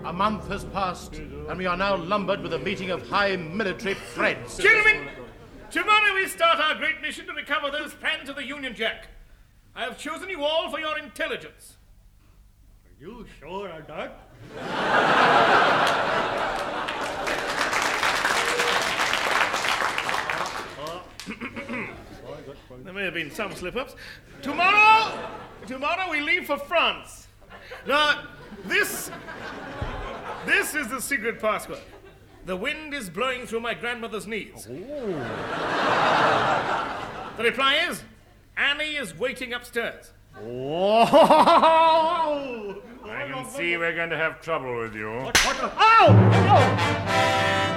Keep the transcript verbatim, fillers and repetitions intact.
A month has passed, and we are now lumbered with a meeting of high military threats. Gentlemen, tomorrow we start our great mission to recover those plans of the Union Jack. I have chosen you all for your intelligence. Are you sure of that? There may have been some slip-ups. Tomorrow, tomorrow we leave for France. Now, this, this is the secret password. The wind is blowing through my grandmother's knees. Ooh. The reply is, Annie is waiting upstairs. Whoa! I can see we're going to have trouble with you. What, what, oh! Oh!